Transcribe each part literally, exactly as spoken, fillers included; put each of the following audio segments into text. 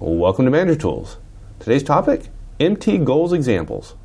Welcome to Manager Tools. Today's topic, M T Goals Examples.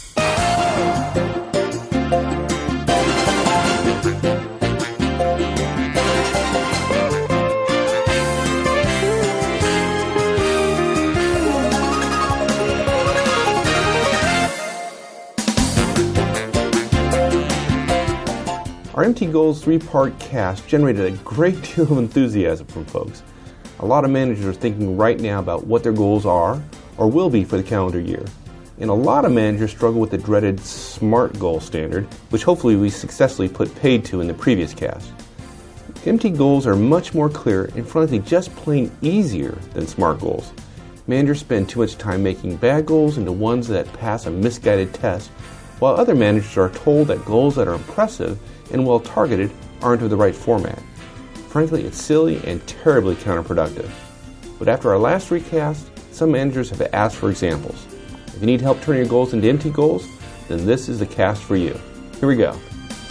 Our M T Goals three-part cast generated a great deal of enthusiasm from folks. A lot of managers are thinking right now about what their goals are or will be for the calendar year. And a lot of managers struggle with the dreaded SMART goal standard, which hopefully we successfully put paid to in the previous cast. M T goals are much more clear and frankly just plain easier than SMART goals. Managers spend too much time making bad goals into ones that pass a misguided test, while other managers are told that goals that are impressive and well targeted aren't of the right format. Frankly, it's silly and terribly counterproductive. But after our last recast, some managers have asked for examples. If you need help turning your goals into M T goals, then this is the cast for you. Here we go.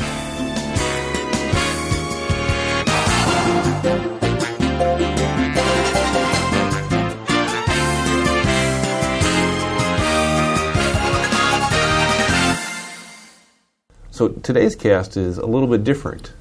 So today's cast is a little bit different.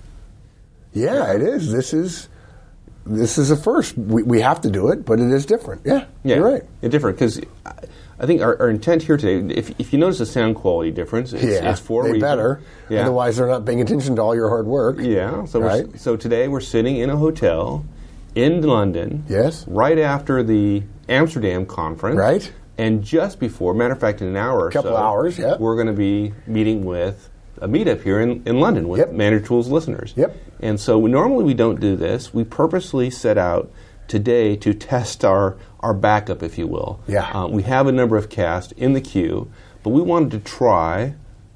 Yeah, it is. This is this is a first. We, we have to do it, but it is different. Yeah, yeah you're right. It's different because I think our, our intent here today, if, if you notice the sound quality difference, it's, yeah, it's for a they reason. better. Yeah. Otherwise, they're not paying attention to all your hard work. Yeah. So right? we're, so today we're sitting in a hotel in London. Yes. Right after the Amsterdam conference. Right. And just before, matter of fact, in an hour or a couple so, hours. Yeah. We're going to be meeting with a meetup here in, in London with yep. Manager Tools listeners. Yep. And so we, normally we don't do this. We purposely set out today to test our, our backup, if you will. Yeah. Uh, we have a number of casts in the queue, but we wanted to try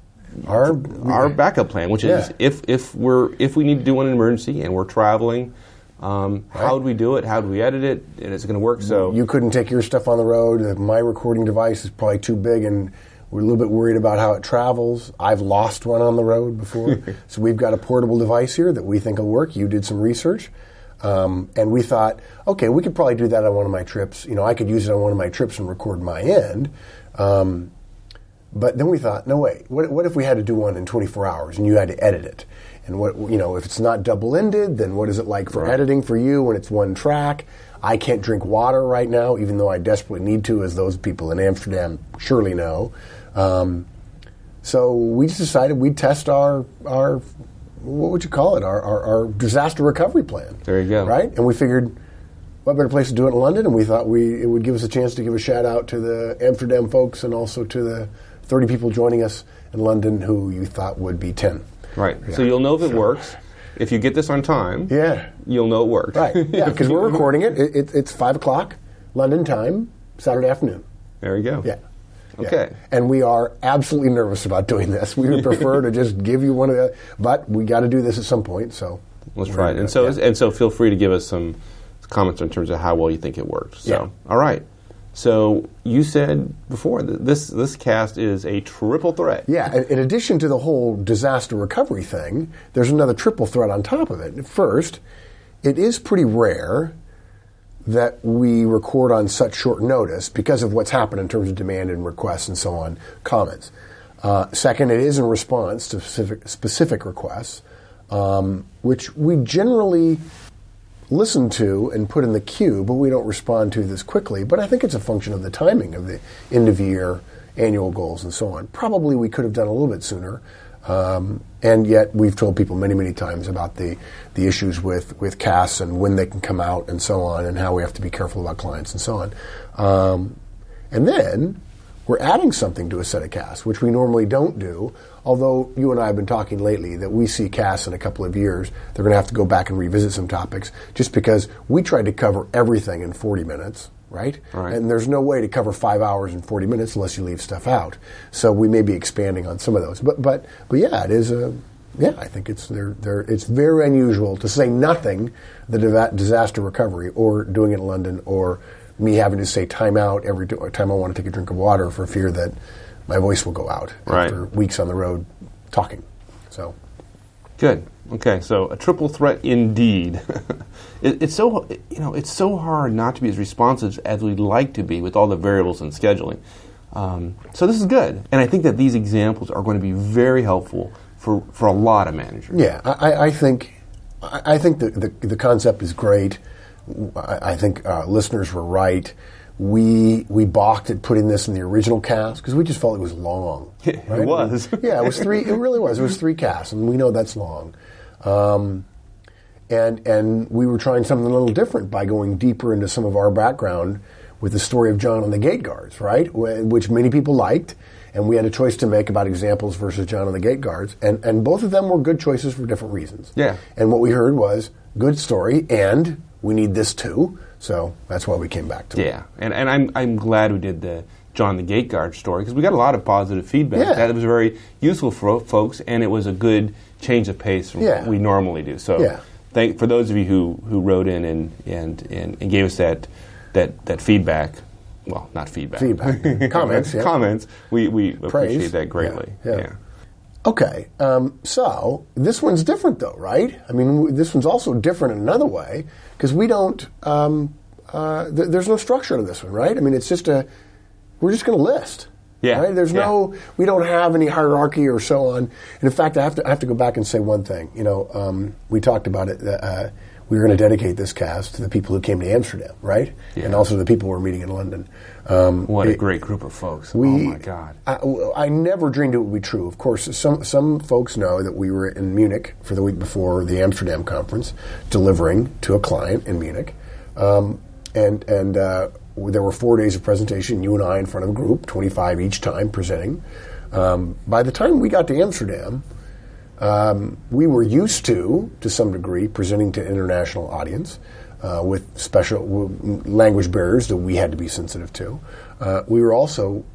our our backup plan, which yeah. is if if we're if we need to do one in emergency and we're traveling, um, right. how would we do it? How do we edit it? And it's going to work. So you couldn't take your stuff on the road. My recording device is probably too big, and we're a little bit worried about how it travels. I've lost one on the road before. So we've got a portable device here that we think will work. You did some research. Um, and we thought, okay, we could probably do that on one of my trips. You know, I could use it on one of my trips and record my end. Um, but then we thought, no, wait, what, what if we had to do one in twenty-four hours and you had to edit it? And what, you know, if it's not double-ended, then what is it like for right. editing for you when it's one track? I can't drink water right now, even though I desperately need to, as those people in Amsterdam surely know. Um, so we just decided we'd test our, our what would you call it, our, our, our disaster recovery plan. There you go. Right? And we figured, what better place to do it in London? And we thought we it would give us a chance to give a shout-out to the Amsterdam folks and also to the thirty people joining us in London who you thought would be ten. Right. Yeah. So you'll know if it so. works. If you get this on time, yeah. you'll know it worked. Right. Yeah, because we're recording it. It, it. It's five o'clock London time, Saturday afternoon. There you go. Yeah. Okay. Yeah. And we are absolutely nervous about doing this. We would prefer to just give you one of the, but we got to do this at some point. So let's try it. And so, yeah. and so, feel free to give us some comments in terms of how well you think it worked. So, yeah. all right. So you said before that this this cast is a triple threat. Yeah. In, in addition to the whole disaster recovery thing, there's another triple threat on top of it. First, it is pretty rare that we record on such short notice because of what's happened in terms of demand and requests and so on, comments. Uh, second, it is in response to specific, specific requests, um, which we generally listen to and put in the queue, but we don't respond to this quickly. But I think it's a function of the timing of the end-of-year annual goals and so on. Probably we could have done a little bit sooner. Um, and yet we've told people many, many times about the, the issues with, with C A S and when they can come out and so on and how we have to be careful about clients and so on. Um, and then we're adding something to a set of C A S, which we normally don't do, although you and I have been talking lately that we see C A S in a couple of years. They're going to have to go back and revisit some topics just because we tried to cover everything in forty minutes. Right? right? And there's no way to cover five hours and forty minutes unless you leave stuff out. So we may be expanding on some of those. But but but yeah, it is a yeah. I think it's they're, they're, it's very unusual to say nothing the disaster recovery or doing it in London or me having to say time out every time I want to take a drink of water for fear that my voice will go out right. after weeks on the road talking. So. Good. Okay, so a triple threat indeed. it, it's so you know it's so hard not to be as responsive as we'd like to be with all the variables in scheduling. Um, so this is good, and I think that these examples are going to be very helpful for, for a lot of managers. Yeah, I, I think I think the, the the concept is great. I, I think uh, listeners were right. We we balked at putting this in the original cast because we just felt it was long. Right? It was. Yeah, it was three. It really was. It was three casts, and we know that's long. Um, and and we were trying something a little different by going deeper into some of our background with the story of John and the Gate Guards, right? Wh- which many people liked, and we had a choice to make about examples versus John and the Gate Guards, and and both of them were good choices for different reasons. Yeah. And what we heard was good story, and we need this too. So that's why we came back to it. Yeah, and and I'm I'm glad we did the John the Gate Guard story because we got a lot of positive feedback. Yeah. That was very useful for folks, and it was a good change of pace from Yeah. what we normally do. So, Yeah. thank for those of you who, who wrote in and, and, and, and gave us that that that feedback. Well, not feedback. Feedback. Comments. Yeah. Comments. We we Praise. appreciate that greatly. Yeah. Yeah. yeah. Okay, um, so this one's different though, right? I mean, w- this one's also different in another way because we don't. Um, uh, th- there's no structure to this one, right? I mean, it's just a. We're just going to list. Yeah. Right? There's yeah. no. We don't have any hierarchy or so on. And in fact, I have to. I have to go back and say one thing. You know, um, we talked about it. Uh, we were going to dedicate this cast to the people who came to Amsterdam, right? Yeah. And also the people who were meeting in London. Um, What a it- great group of folks! we, oh my God! I, I never dreamed it would be true. Of course, some some folks know that we were in Munich for the week before the Amsterdam conference, delivering to a client in Munich, um, and and uh, there were four days of presentation. You and I in front of a group, twenty-five each time presenting. Um, by the time we got to Amsterdam, um, we were used to, to some degree, presenting to an international audience. Uh, with special w- language barriers that we had to be sensitive to. Uh, we were also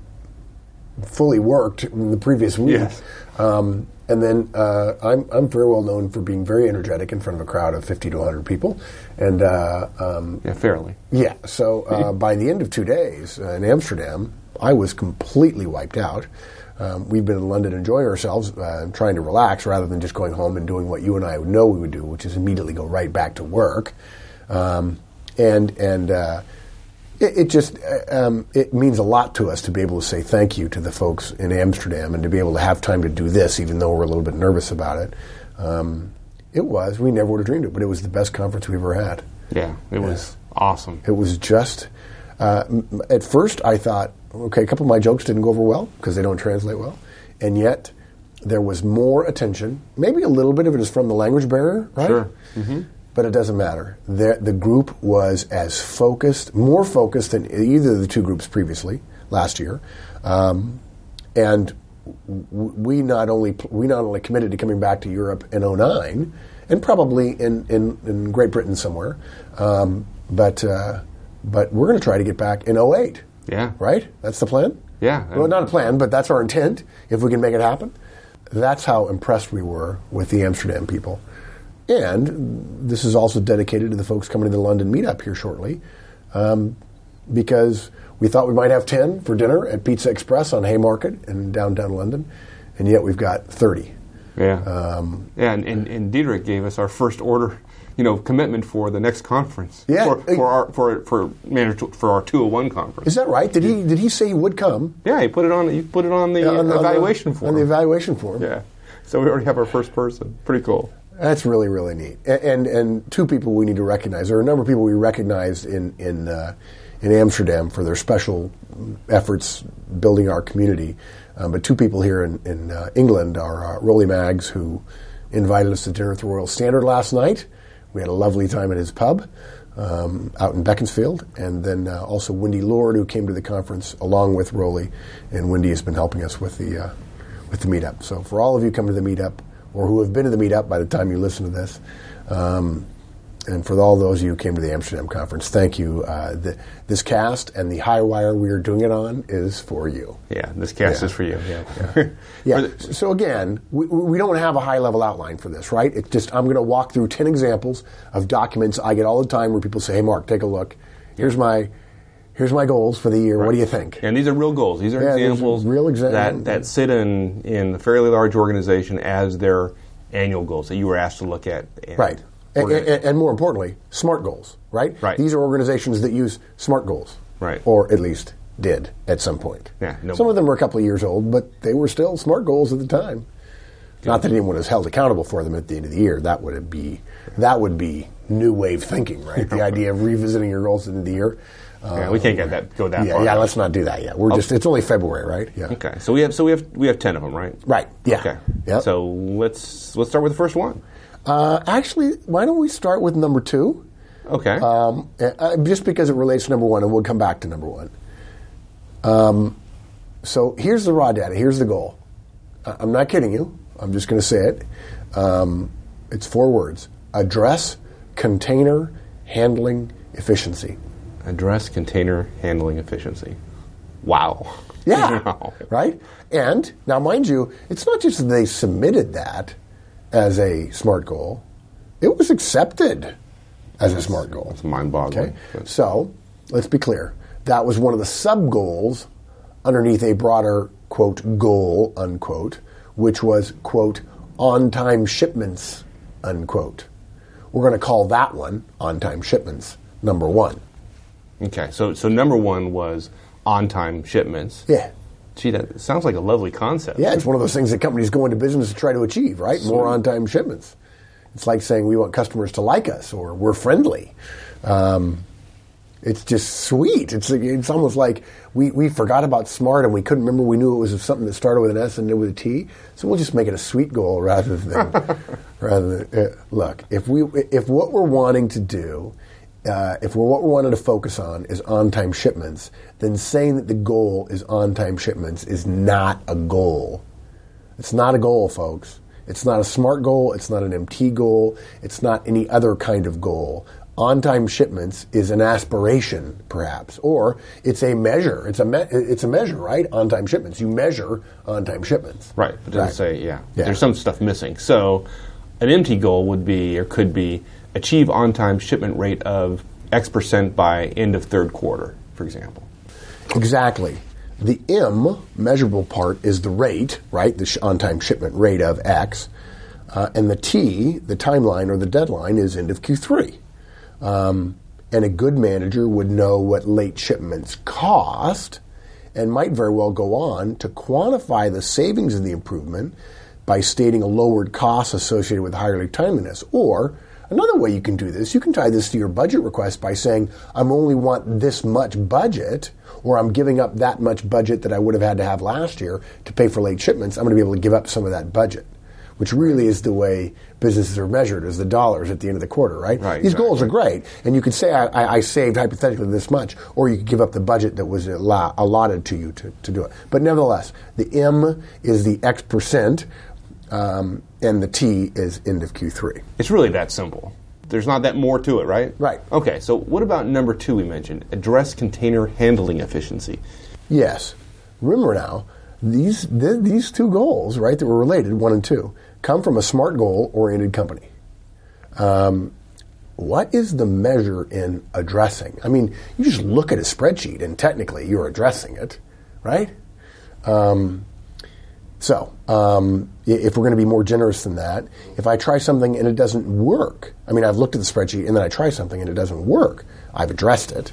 fully worked in the previous week. Yes. Um, and then uh, I'm, I'm very well known for being very energetic in front of a crowd of fifty to one hundred people. And uh, um, Yeah, fairly. yeah, so uh, by the end of two days uh, in Amsterdam, I was completely wiped out. Um, we've been in London enjoying ourselves, uh, trying to relax rather than just going home and doing what you and I would know we would do, which is immediately go right back to work. Um, and and uh, it, it just uh, um, it means a lot to us to be able to say thank you to the folks in Amsterdam and to be able to have time to do this, even though we're a little bit nervous about it. Um, it was we never would have dreamed it, but it was the best conference we've ever had. Yeah, it was awesome. It was just uh, m- at first I thought, okay, a couple of my jokes didn't go over well because they don't translate well, and yet there was more attention. Maybe a little bit of it is from the language barrier, right? Sure. Mm-hmm. But it doesn't matter. The, the group was as focused, more focused than either of the two groups previously last year, um, and w- we not only we not only committed to coming back to Europe in oh nine, and probably in, in, in Great Britain somewhere, um, but uh, but we're going to try to get back in oh eight. Yeah. Right? That's the plan. Yeah. Well, not a plan, but that's our intent. If we can make it happen, that's how impressed we were with the Amsterdam people. And this is also dedicated to the folks coming to the London meetup here shortly, um, because we thought we might have ten for dinner at Pizza Express on Haymarket in downtown London, and yet we've got thirty. Yeah. Um, yeah, and, and, and Diederik gave us our first order, you know, commitment for the next conference. Yeah. For, for our for for manager for our two oh one conference. Is that right? Did he did he say he would come? Yeah, he put it on. He put it on the Yeah, on the- evaluation on the, form. On the evaluation form. Yeah. So we already have our first person. Pretty cool. That's really, really neat. And, and and two people we need to recognize. There are a number of people we recognized in in uh, in Amsterdam for their special efforts building our community. Um, but two people here in, in uh, England are uh, Rolly Maggs, who invited us to dinner at the Royal Standard last night. We had a lovely time at his pub um, out in Beaconsfield. And then uh, also Wendy Lord, who came to the conference along with Rolly. And Wendy has been helping us with the uh, with the meetup. So for all of you coming to the meetup, or who have been to the meetup by the time you listen to this, um, and for all those of you who came to the Amsterdam conference, thank you. Uh, the, this cast and the high wire we are doing it on is for you. Yeah, this cast Yeah. is for you. Yeah. Yeah. yeah. the- So again, we, we don't have a high level outline for this, right? It's just I'm going to walk through ten examples of documents I get all the time where people say, "Hey, Mark, take a look. Here's my here's my goals for the year. What do you think?" And these are real goals. These are Yeah, these are examples real exa- that, that sit in, in a fairly large organization as their annual goals that you were asked to look at. And right. And, and, and more importantly, SMART goals, right? Right. These are organizations that use SMART goals. Right. Or at least did at some point. Yeah, no some more. of them were a couple of years old, but they were still SMART goals at the time. Good. Not that anyone was held accountable for them at the end of the year. That would be that would be new wave thinking, right? The idea of revisiting your goals at the end of the year. Yeah, uh, we can't get that go that yeah, far. Yeah, let's not do that yet. We're just it's only February, right? Yeah. Okay. So we have so we have we have ten of them, right? Right. Yeah. Okay. Yep. So let's let's start with the first one. Uh, actually, why don't we start with number two? Okay. Um, uh, just because it relates to number one, and we'll come back to number one. Um, so here's the raw data. Here's the goal. Uh, I'm not kidding you. I'm just going to say it. Um, it's four words. Address container handling efficiency. Address container handling efficiency. Wow. Yeah. Wow. Right? And now, mind you, it's not just that they submitted that as a SMART goal. It was accepted as a SMART goal. It's mind-boggling. Okay? So, let's be clear. That was one of the sub-goals underneath a broader, quote, goal, unquote, which was, quote, on-time shipments, unquote. We're going to call that one on-time shipments, number one. Okay, so so number one was on-time shipments. Yeah. Gee, that sounds like a lovely concept. Yeah, it's one of those things that companies go into business to try to achieve, right? More on-time shipments. It's like saying we want customers to like us or we're friendly. Um, it's just sweet. It's it's almost like we, we forgot about SMART and we couldn't remember. We knew it was something that started with an S and ended with a T. So we'll just make it a sweet goal rather than rather than uh, look. If we if what we're wanting to do, uh, if we're what we're wanting to focus on is on-time shipments, then saying that the goal is on-time shipments is not a goal. It's not a goal, folks. It's not a SMART goal. It's not an M T goal. It's not any other kind of goal. On-time shipments is an aspiration, perhaps, or it's a measure. It's a me- it's a measure, right? On-time shipments. You measure on-time shipments. Right. But it doesn't Right. say, yeah. Yeah. There's some stuff missing. So an M T goal would be, or could be, achieve on-time shipment rate of X percent by end of third quarter, for example. Exactly. The M, measurable part, is the rate, right? The sh- on-time shipment rate of X. Uh, and the T, the timeline or the deadline, is end of Q three. Um, and a good manager would know what late shipments cost and might very well go on to quantify the savings of the improvement by stating a lowered cost associated with higher late timeliness. Or another way you can do this, you can tie this to your budget request by saying, I'm only want this much budget, or I'm giving up that much budget that I would have had to have last year to pay for late shipments. I'm going to be able to give up some of that budget, which really is the way businesses are measured, as the dollars at the end of the quarter, right? Right, These exactly. goals are great, and you could say, I, I, I saved hypothetically this much, or you could give up the budget that was allo- allotted to you to, to do it. But nevertheless, the M is the X percent, um, and the T is end of Q three. It's really that simple. There's not that more to it, right? Right. Okay, so what about number two we mentioned? Address container handling efficiency. Yes. Remember now, these th- these two goals, right, that were related, one and two, come from a SMART goal-oriented company. Um, what is the measure in addressing? I mean, you just look at a spreadsheet and technically you're addressing it, right? Um, so, um, if we're going to be more generous than that, if I try something and it doesn't work, I mean, I've looked at the spreadsheet and then I try something and it doesn't work, I've addressed it.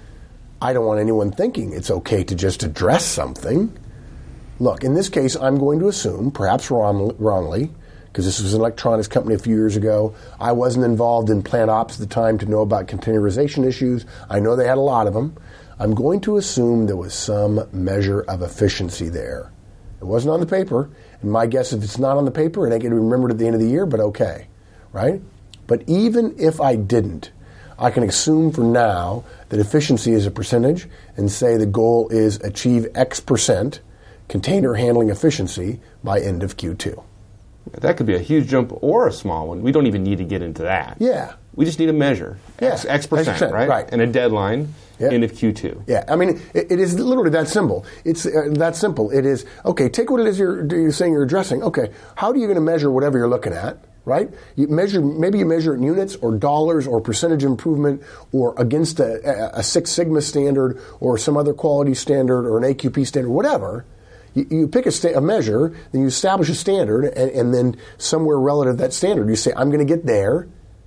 I don't want anyone thinking it's okay to just address something. Look, in this case, I'm going to assume, perhaps wrong, wrongly, because this was an electronics company a few years ago. I wasn't involved in plant ops at the time to know about containerization issues. I know they had a lot of them. I'm going to assume there was some measure of efficiency there. It wasn't on the paper, and my guess if it's not on the paper, it ain't going to be remembered at the end of the year, but okay, right? But even if I didn't, I can assume for now that efficiency is a percentage and say the goal is achieve X percent container handling efficiency by end of Q two. That could be a huge jump or a small one. We don't even need to get into that. Yeah. We just need a measure. Yeah. X, X percent, X percent, right? right. And a deadline, Yeah. end of Q two. Yeah, I mean, it, it is literally that simple. It's uh, that simple. It is, okay, take what it is you're, you're saying you're addressing. Okay, how are you going to measure whatever you're looking at, right? You measure, maybe you measure it in units or dollars or percentage improvement or against a, a Six Sigma standard or some other quality standard or an A Q P standard, whatever. You, you pick a, sta- a measure, then you establish a standard, and, and then somewhere relative to that standard, you say, I'm going to get there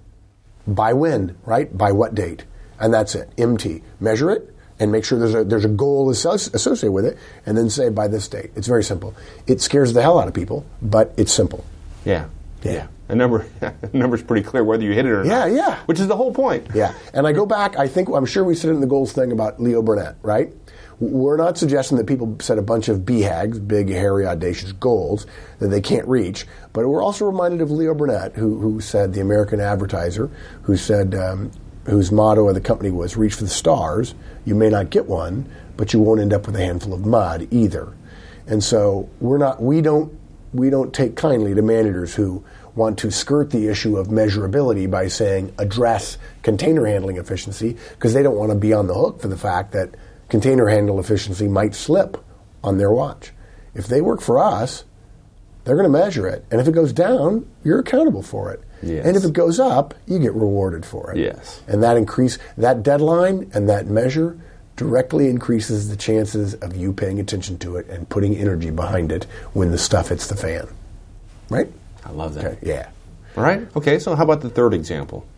by when, right? By what date? And that's it. M T. Measure it and make sure there's a there's a goal associated with it, and then say by this date. It's very simple. It scares the hell out of people, but it's simple. Yeah. Yeah. yeah. A number, a number's pretty clear whether you hit it or yeah, not. Yeah, yeah. Which is the whole point. Yeah. And I go back, I think, I'm sure we said it in the goals thing about Leo Burnett, right? We're not suggesting that people set a bunch of B HAGs, big, hairy, audacious goals that they can't reach. But we're also reminded of Leo Burnett, who, who said, the American advertiser, who said, um, whose motto of the company was, reach for the stars. You may not get one, but you won't end up with a handful of mud either. And so we're not, we don't, we don't take kindly to managers who want to skirt the issue of measurability by saying address container handling efficiency, because they don't want to be on the hook for the fact that container handle efficiency might slip on their watch. If they work for us, they're going to measure it. And if it goes down, you're accountable for it. Yes. And if it goes up, you get rewarded for it. Yes. And that increase, that deadline and that measure directly increases the chances of you paying attention to it and putting energy behind it when the stuff hits the fan. Right? I love that. Okay. Yeah. All right. Okay, so how about the third example?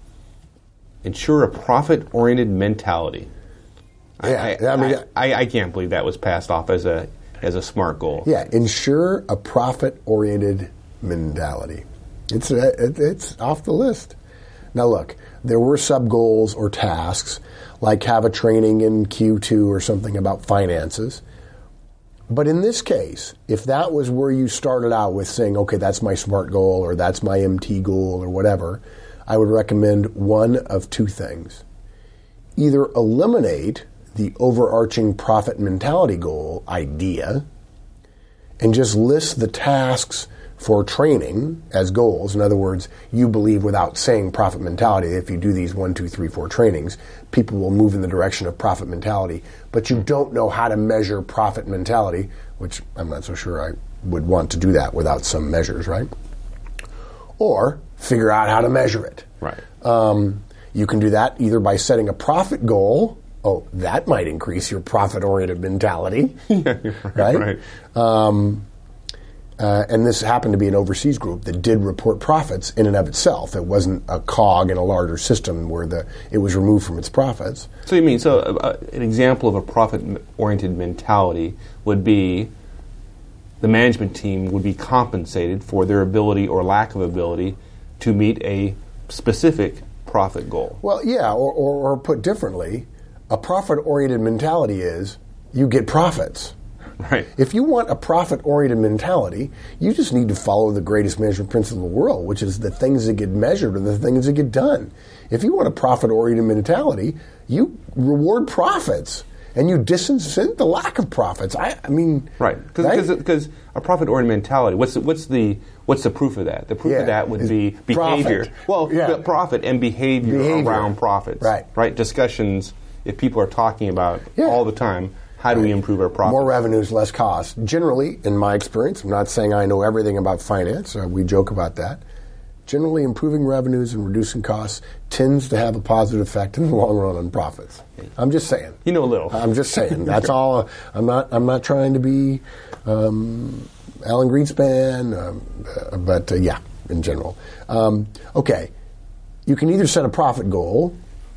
Ensure a profit-oriented mentality. Yeah, I, I, I mean, I, I can't believe that was passed off as a as a smart goal. Yeah, ensure a profit-oriented mentality. It's a, it, it's off the list. Now look, there were sub-goals or tasks, like have a training in Q two or something about finances. But in this case, if that was where you started out with saying, okay, that's my SMART goal or that's my M T goal or whatever, I would recommend one of two things. Either eliminate the overarching profit mentality goal idea and just list the tasks for training as goals. In other words, you believe without saying profit mentality, if you do these one, two, three, four trainings, people will move in the direction of profit mentality, but you don't know how to measure profit mentality, which I'm not so sure I would want to do that without some measures, right? Or figure out how to measure it. Right. Um, you can do that either by setting a profit goal. Oh, that might increase your profit-oriented mentality, yeah, right? right? right. Um, uh, and this happened to be an overseas group that did report profits in and of itself. It wasn't a cog in a larger system where the it was removed from its profits. So you mean, so uh, an example of a profit-oriented mentality would be the management team would be compensated for their ability or lack of ability to meet a specific profit goal. Well, yeah, or, or, or put differently, a profit-oriented mentality is you get profits. Right. If you want a profit-oriented mentality, you just need to follow the greatest management principle in the world, which is the things that get measured are the things that get done. If you want a profit-oriented mentality, you reward profits and you disincent the lack of profits. I, I mean, right? Because right? a profit-oriented mentality. What's the, what's the what's the proof of that? The proof yeah. of that would be behavior. Profit. Well, yeah. profit and behavior, behavior around profits. Right. Right. Discussions. If people are talking about yeah. all the time, how do right. we improve our profits? More revenues, less costs. Generally, in my experience, I'm not saying I know everything about finance. Uh, we joke about that. Generally, improving revenues and reducing costs tends to have a positive effect in the long run on profits. I'm just saying. You know a little. I'm just saying. That's all. Uh, I'm not. I'm not trying to be um, Alan Greenspan, um, uh, but uh, yeah, in general. Um, okay, you can either set a profit goal,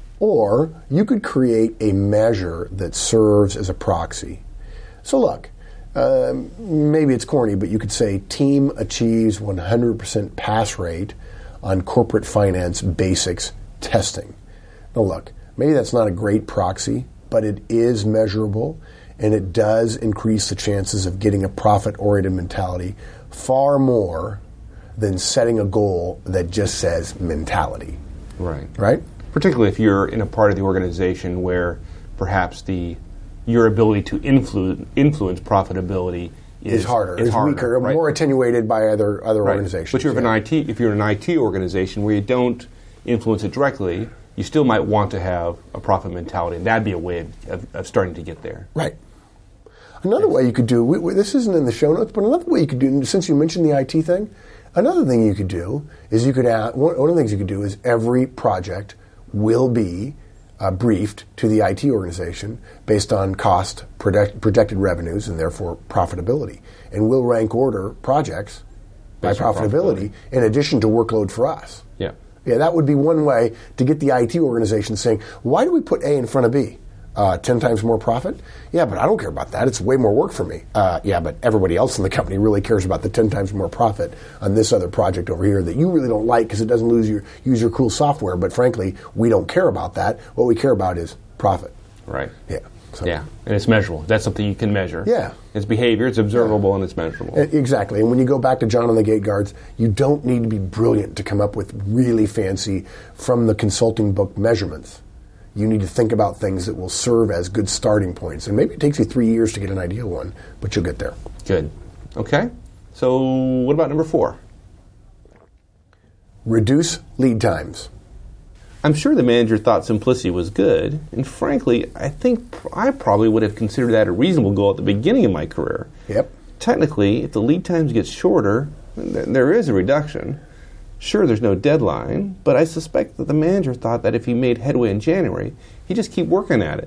or you could create a measure that serves as a proxy. So look. Um, maybe it's corny, but you could say team achieves one hundred percent pass rate on corporate finance basics testing. Now look, maybe that's not a great proxy, but it is measurable, and it does increase the chances of getting a profit-oriented mentality far more than setting a goal that just says mentality. Right. Right? Particularly if you're in a part of the organization where perhaps the your ability to influence influence profitability is, is harder, is, is harder, weaker, right? more attenuated by other other right. organizations. But you're yeah. an I T, if you're an I T organization where you don't influence it directly, you still might want to have a profit mentality, and that'd be a way of, of, of starting to get there. Right. Another way you could do, we, we, this isn't in the show notes, but another way you could do, since you mentioned the I T thing, another thing you could do is you could add, one, one of the things you could do is every project will be uh, briefed to the I T organization based on cost, project, projected revenues, and therefore profitability. And we'll rank order projects by profitability, profitability in addition to workload for us. Yeah. Yeah, that would be one way to get the I T organization saying, why do we put A in front of B? Uh, ten times more profit? Yeah, but I don't care about that. It's way more work for me. Uh, yeah, but everybody else in the company really cares about the ten times more profit on this other project over here that you really don't like because it doesn't lose your, use your cool software. But frankly, we don't care about that. What we care about is profit. Right. Yeah. So. Yeah, and it's measurable. That's something you can measure. Yeah. It's behavior, it's observable, yeah. and it's measurable. Exactly. And when you go back to John on the Gate Guards, you don't need to be brilliant to come up with really fancy, from the consulting book measurements. You need to think about things that will serve as good starting points. And maybe it takes you three years to get an ideal one, but you'll get there. Good. Okay. So what about number four? Reduce lead times. I'm sure the manager thought simplicity was good, and frankly, I think I probably would have considered that a reasonable goal at the beginning of my career. Yep. Technically, if the lead times get shorter, there is a reduction. Sure, there's no deadline, but I suspect that the manager thought that if he made headway in January, he'd just keep working at it.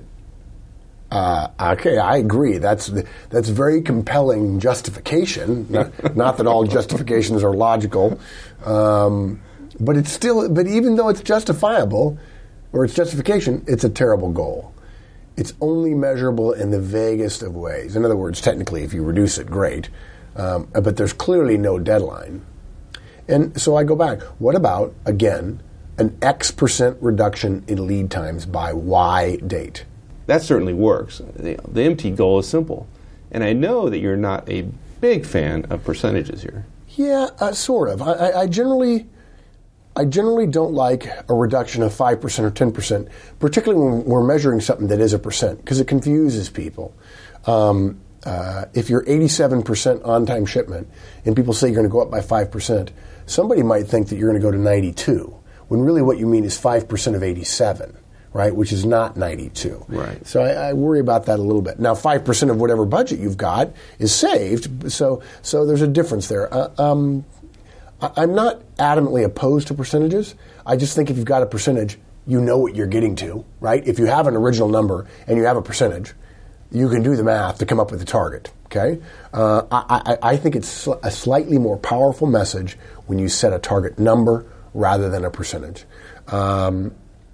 Uh, okay, I agree. That's that's very compelling justification. Not, not that all justifications are logical, um, but it's still. But even though it's justifiable, or it's justification, it's a terrible goal. It's only measurable in the vaguest of ways. In other words, technically, if you reduce it, great, um, but there's clearly no deadline. And so I go back. What about, again, an X percent reduction in lead times by Y date? That certainly works. The, the M T goal is simple. And I know that you're not a big fan of percentages here. Yeah, uh, sort of. I, I, I generally I generally don't like a reduction of five percent or ten percent, particularly when we're measuring something that is a percent, because it confuses people. Um, uh, if you're eighty-seven percent on-time shipment and people say you're going to go up by five percent, somebody might think that you're going to go to ninety-two, when really what you mean is five percent of eighty-seven, right, which is not ninety-two. Right. So I, I worry about that a little bit. Now, five percent of whatever budget you've got is saved, so so there's a difference there. Uh, um, I, I'm not adamantly opposed to percentages. I just think if you've got a percentage, you know what you're getting to, right? If you have an original number and you have a percentage, you can do the math to come up with the target. Okay, uh, I, I, I think it's a slightly more powerful message when you set a target number rather than a percentage. Um,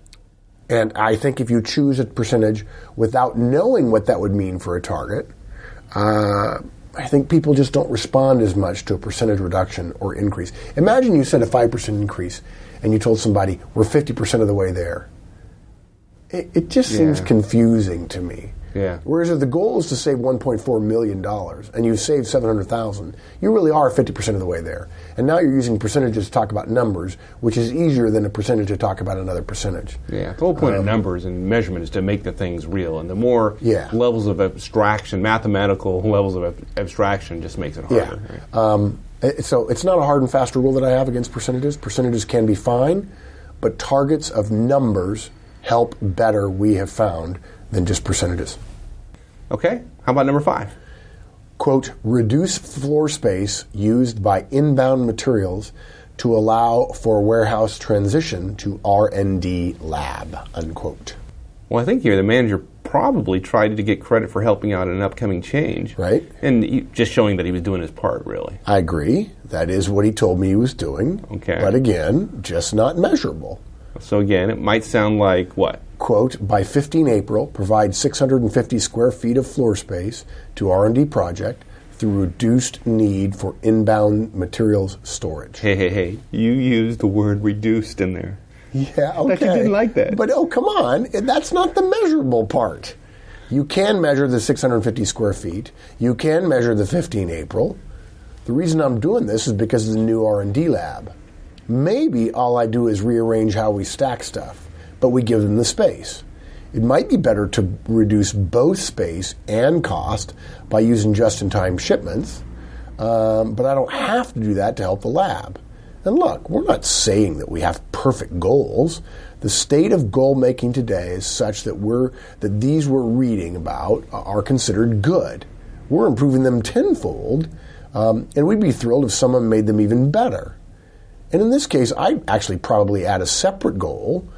and I think if you choose a percentage without knowing what that would mean for a target, uh, I think people just don't respond as much to a percentage reduction or increase. Imagine you set a five percent increase and you told somebody, we're fifty percent of the way there. It, it just yeah. seems confusing to me. Yeah. Whereas if the goal is to save one point four million dollars and you save seven hundred thousand dollars, you really are fifty percent of the way there. And now you're using percentages to talk about numbers, which is easier than a percentage to talk about another percentage. Yeah, the whole point um, of numbers and measurement is to make the things real. And the more yeah. levels of abstraction, mathematical levels of ab- abstraction just makes it harder. Yeah. Right? Um, so it's not a hard and fast rule that I have against percentages. Percentages can be fine, but targets of numbers help better, we have found, than just percentages. Okay, how about number five? Quote, reduce floor space used by inbound materials to allow for warehouse transition to R and D lab, unquote. Well, I think here the manager probably tried to get credit for helping out an upcoming change. Right. And he, just showing that he was doing his part, really. I agree. That is what he told me he was doing. Okay. But again, just not measurable. So again, it might sound like what? Quote, by fifteenth of April, provide six hundred fifty square feet of floor space to R and D project through reduced need for inbound materials storage. Hey, hey, hey, you used the word reduced in there. Yeah, okay. I didn't like that. But, oh, come on. That's not the measurable part. You can measure the six hundred fifty square feet. You can measure the fifteenth of April. The reason I'm doing this is because of the new R and D lab. Maybe all I do is rearrange how we stack stuff, but we give them the space. It might be better to reduce both space and cost by using just-in-time shipments, um, but I don't have to do that to help the lab. And look, we're not saying that we have perfect goals. The state of goal making today is such that we're that these we're reading about are considered good. We're improving them tenfold, um, and we'd be thrilled if someone made them even better. And in this case, I'd actually probably add a separate goal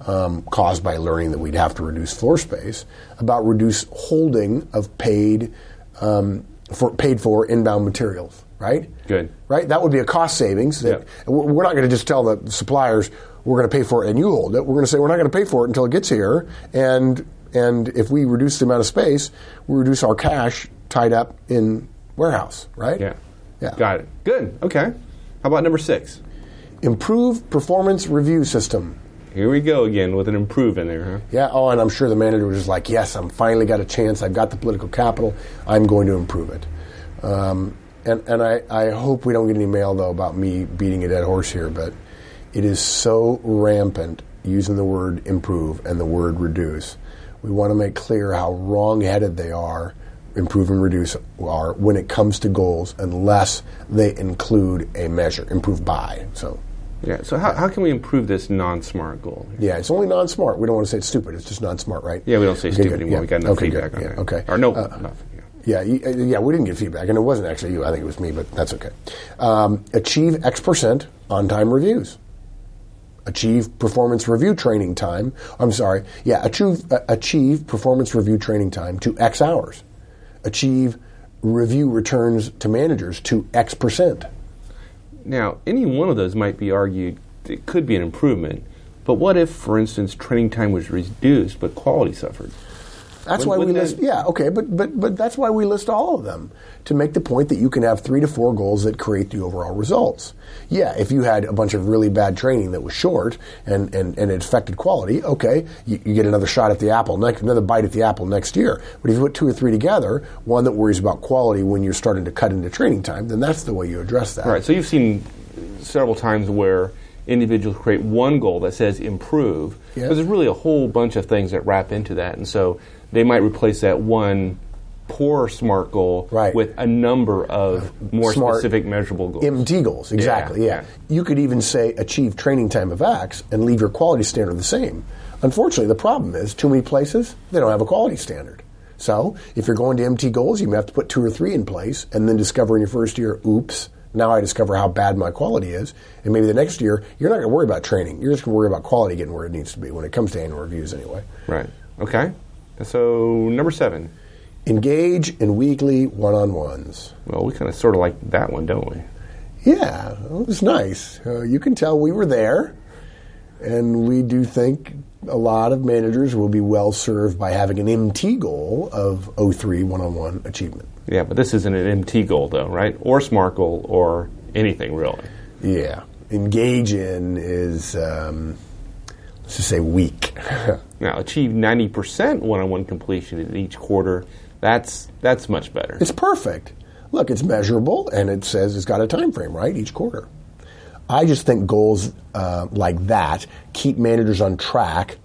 um, caused by learning that we'd have to reduce floor space, about reduce holding of paid um, for paid for inbound materials. Right? Good. Right? That would be a cost savings. That Yep. We're not going to just tell the suppliers we're going to pay for it and you hold it. We're going to say we're not going to pay for it until it gets here. And and if we reduce the amount of space, we reduce our cash tied up in warehouse. Right? Yeah. Yeah. Got it. Good. Okay. How about number six? Improve performance review system. Here we go again with an improve in there, huh? Yeah. Oh, and I'm sure the manager was just like, yes, I'm finally got a chance. I've got the political capital. I'm going to improve it. Um, And, and I, I hope we don't get any mail, though, about me beating a dead horse here, but it is so rampant using the word improve and the word reduce. We want to make clear how wrong-headed they are, improve and reduce are, when it comes to goals, unless they include a measure, improve by. So, Yeah. So how, how can we improve this non-smart goal? yeah, it's only non-smart. We don't want to say it's stupid. It's just non-smart, right? Yeah, we don't say Okay, stupid good. anymore. Yeah. We got enough Okay, feedback good. on Yeah, that. okay. Or no, Uh, enough. Yeah. Yeah, you, uh, yeah, we didn't get feedback, and it wasn't actually you. I think it was me, but that's okay. Um, achieve X percent on-time reviews. Achieve performance review training time. I'm sorry. Yeah, achieve, uh, achieve performance review training time to X hours. Achieve review returns to managers to X percent. Now, any one of those might be argued it could be an improvement, but what if, for instance, training time was reduced but quality suffered? That's why we list. Yeah, okay, but but but that's why we list all of them, to make the point that you can have three to four goals that create the overall results. Yeah, if you had a bunch of really bad training that was short and and, and it affected quality, okay, you, you get another shot at the apple, next, another bite at the apple next year. But if you put two or three together, one that worries about quality when you're starting to cut into training time, then that's the way you address that. Right. So you've seen several times where individuals create one goal that says improve, Yeah. because there's really a whole bunch of things that wrap into that, and so they might replace that one poor SMART goal Right. with a number of more Smart specific measurable goals. M T goals, exactly, Yeah, yeah. yeah. You could even say achieve training time of X and leave your quality standard the same. Unfortunately, the problem is too many places, they don't have a quality standard. So if you're going to M T goals, you may have to put two or three in place and then discover in your first year, oops, now I discover how bad my quality is. And maybe the next year, you're not going to worry about training. You're just going to worry about quality getting where it needs to be when it comes to annual reviews anyway. Right. Okay. So number seven. Engage in weekly one-on-ones. Well, we kind of sort of like that one, don't we? Yeah, it was nice. Uh, you can tell we were there, and we do think a lot of managers will be well served by having an M T goal of O three one-on-one achievement. Yeah, but this isn't an M T goal, though, right? Or SMART goal, or anything really. Yeah, engage in is, um, let's just say, weak. Now, achieve ninety percent one-on-one completion in each quarter. That's that's much better. It's perfect. Look, it's measurable, and it says it's got a time frame, right, each quarter. I just think goals uh, like that keep managers on track,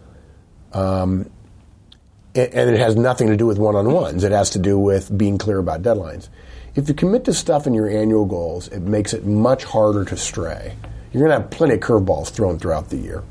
um, and, and it has nothing to do with one-on-ones. It has to do with being clear about deadlines. If you commit to stuff in your annual goals, it makes it much harder to stray. You're going to have plenty of curveballs thrown throughout the year.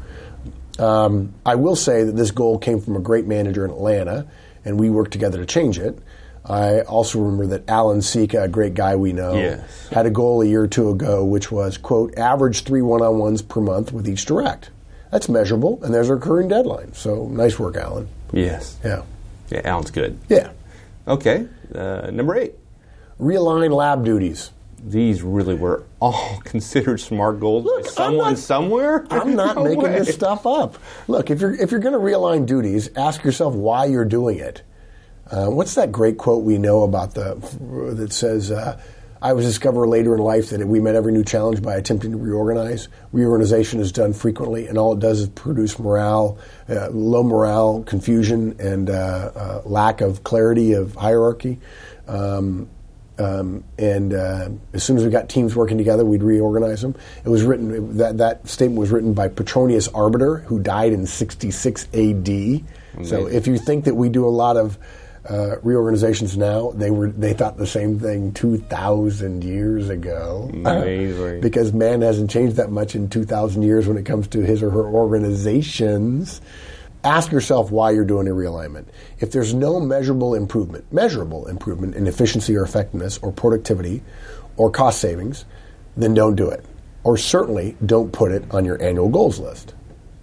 Um, I will say that this goal came from a great manager in Atlanta, and we worked together to change it. I also remember that Alan Sika, a great guy we know, Yes. had a goal a year or two ago, which was, quote, average three one-on-ones per month with each direct. That's measurable, and there's a recurring deadline. So nice work, Alan. Yes. Yeah. Yeah, Alan's good. Yeah. Okay. Uh, number eight. Realign lab duties. These really were all considered SMART goals Look, by I'm someone not- somewhere? I'm not No making way. this stuff up. Look, if you're if you're going to realign duties, ask yourself why you're doing it. Uh, what's that great quote we know about the that says, uh, "I was discovered later in life that we met every new challenge by attempting to reorganize. Reorganization is done frequently, and all it does is produce morale, uh, low morale, confusion, and uh, uh, lack of clarity of hierarchy." Um, Um, and uh, as soon as we got teams working together, we'd reorganize them. It was written that that statement was written by Petronius Arbiter, who died in sixty-six A D. So if you think that we do a lot of uh, reorganizations now, they were they thought the same thing two thousand years ago. Amazing. Because man hasn't changed that much in two thousand years when it comes to his or her organizations. Ask yourself why you're doing a realignment. If there's no measurable improvement, measurable improvement in efficiency or effectiveness or productivity or cost savings, then don't do it. Or certainly don't put it on your annual goals list.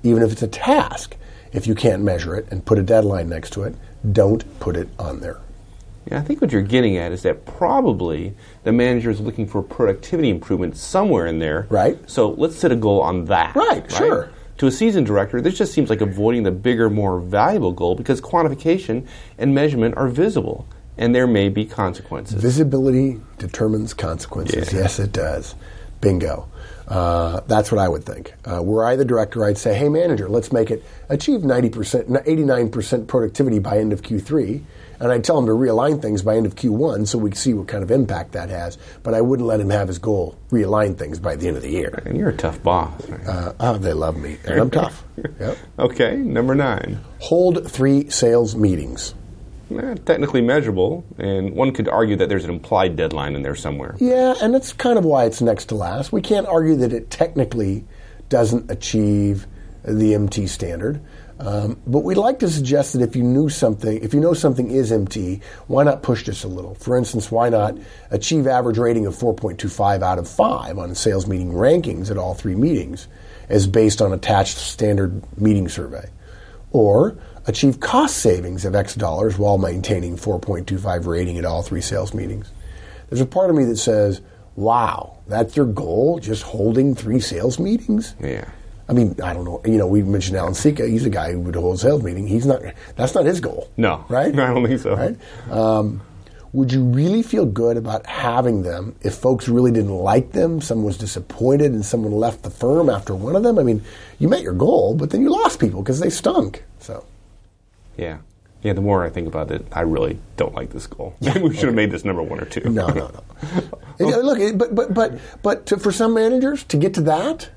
even if it's a task. If you can't measure it and put a deadline next to it, don't put it on there. Yeah, I think what you're getting at is that probably the manager is looking for productivity improvement somewhere in there. Right. So let's set a goal on that. Right, right? Sure. To a seasoned director, this just seems like avoiding the bigger, more valuable goal because quantification and measurement are visible, and there may be consequences. Visibility determines consequences. Yeah. Yes, it does. Bingo. Uh, that's what I would think. Uh, were I the director, I'd say, hey, manager, let's make it achieve ninety percent, eighty-nine percent productivity by end of Q three. And I'd tell him to realign things by end of Q one so we can see what kind of impact that has. But I wouldn't let him have his goal, realign things by the end of the year. And you're a tough boss. Right? Uh, oh, they love me. And I'm tough. Yep. Okay, number nine. Hold three sales meetings. Eh, technically measurable, and one could argue that there's an implied deadline in there somewhere. Yeah, and that's kind of why it's next to last. We can't argue that it technically doesn't achieve the M T standard. Um, but we'd like to suggest that if you knew something, if you know something is M T, why not push this a little? For instance, why not achieve average rating of four point two five out of five on sales meeting rankings at all three meetings as based on attached standard meeting survey? Or achieve cost savings of X dollars while maintaining four point two five rating at all three sales meetings. There's a part of me that says, wow, that's your goal, just holding three sales meetings? Yeah. I mean, I don't know. You know, we mentioned Alan Sika. He's a guy who would hold a sales meeting. He's not. That's not his goal. No. Right? I don't think so. Right? Um, would you really feel good about having them if folks really didn't like them, someone was disappointed, and someone left the firm after one of them? I mean, you met your goal, but then you lost people because they stunk. So. Yeah. Yeah, the more I think about it, I really don't like this goal. Maybe we should have made this number one or two. No, no, no. Okay. Look, but but but but to, for some managers to get to that,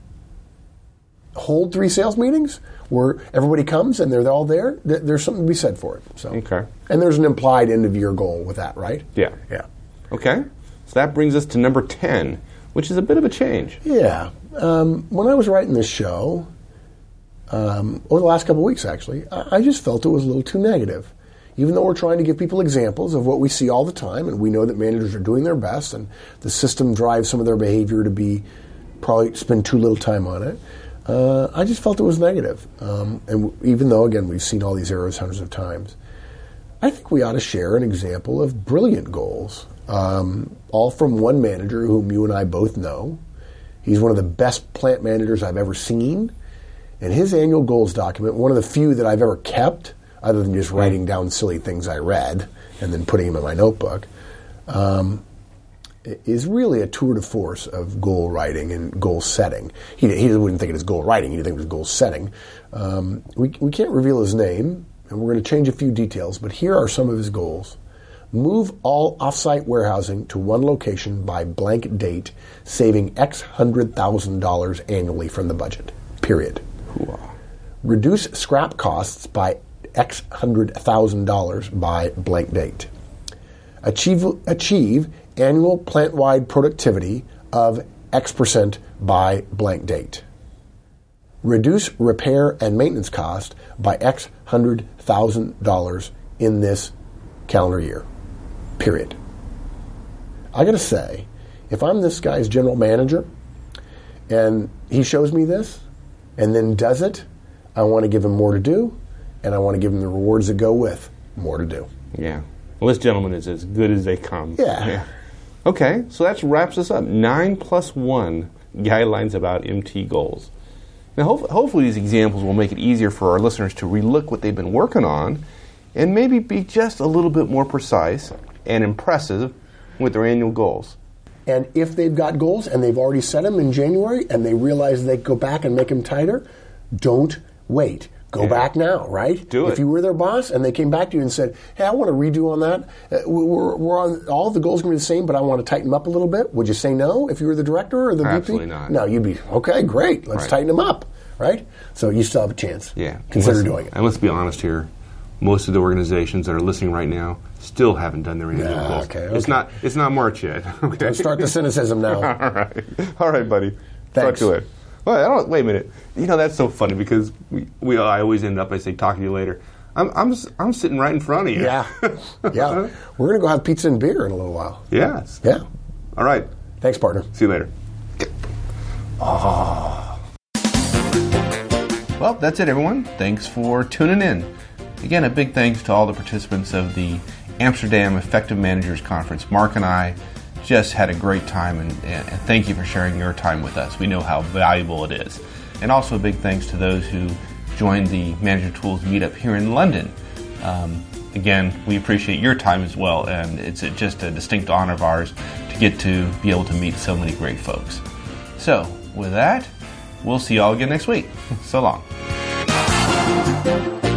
hold three sales meetings where everybody comes and they're all there. Th- there's something to be said for it. So okay, and there's an implied end of year goal with that, right? Yeah, yeah. Okay, so that brings us to number ten, which is a bit of a change. Yeah. Um, when I was writing this show. Um, over the last couple of weeks, actually, I just felt it was a little too negative. Even though we're trying to give people examples of what we see all the time, and we know that managers are doing their best, and the system drives some of their behavior to be probably spend too little time on it, uh, I just felt it was negative. Um, and even though, again, we've seen all these errors hundreds of times, I think we ought to share an example of brilliant goals, um, all from one manager whom you and I both know. He's one of the best plant managers I've ever seen. And his annual goals document, one of the few that I've ever kept, other than just writing down silly things I read and then putting them in my notebook, um, is really a tour de force of goal writing and goal setting. He, he wouldn't think it was goal writing, he'd think it was goal setting. Um, we, we can't reveal his name, and we're going to change a few details, but here are some of his goals. Move all offsite warehousing to one location by blank date, saving X hundred thousand dollars annually from the budget, period. Reduce scrap costs by X hundred thousand dollars by blank date. Achieve achieve annual plant-wide productivity of X percent by blank date. Reduce repair and maintenance cost by X hundred thousand dollars in this calendar year. Period. I got to say, if I'm this guy's general manager and he shows me this and then does it, I want to give him more to do, and I want to give him the rewards that go with more to do. Yeah. Well, this gentleman is as good as they come. Yeah. yeah. Okay, so that wraps us up. Nine plus one guidelines about M T goals. Now, ho- hopefully these examples will make it easier for our listeners to relook what they've been working on and maybe be just a little bit more precise and impressive with their annual goals. And if they've got goals and they've already set them in January and they realize they go back and make them tighter, don't wait. Go yeah. back now, right? Do it. If you were their boss and they came back to you and said, hey, I want to redo on that. Uh, we're, we're on, all the goals are going to be the same, but I want to tighten them up a little bit. Would you say no if you were the director or the Absolutely V P? not. No, you'd be, okay, great. Let's right. tighten them up, right? So you still have a chance. Yeah. Consider let's, doing it. And let's be honest here. Most of the organizations that are listening right now still haven't done their annual nah, goals. Okay, okay. It's not It's not March yet. Okay. Don't start the cynicism now. All right. All right, buddy. Thanks. Talk to it. Well, I don't, wait a minute. You know, that's so funny because we, we I always end up, I say, talking to you later. I'm I'm I'm sitting right in front of you. Yeah. Yeah. We're going to go have pizza and beer in a little while. Yes. Yeah. All right. Thanks, partner. See you later. Oh. Well, that's it, everyone. Thanks for tuning in. Again, a big thanks to all the participants of the Amsterdam Effective Managers Conference. Mark and I just had a great time, and, and thank you for sharing your time with us. We know how valuable it is. And also a big thanks to those who joined the Manager Tools meetup here in London. Um, again, we appreciate your time as well, and it's a, just a distinct honor of ours to get to be able to meet so many great folks. So, with that, we'll see you all again next week. So long.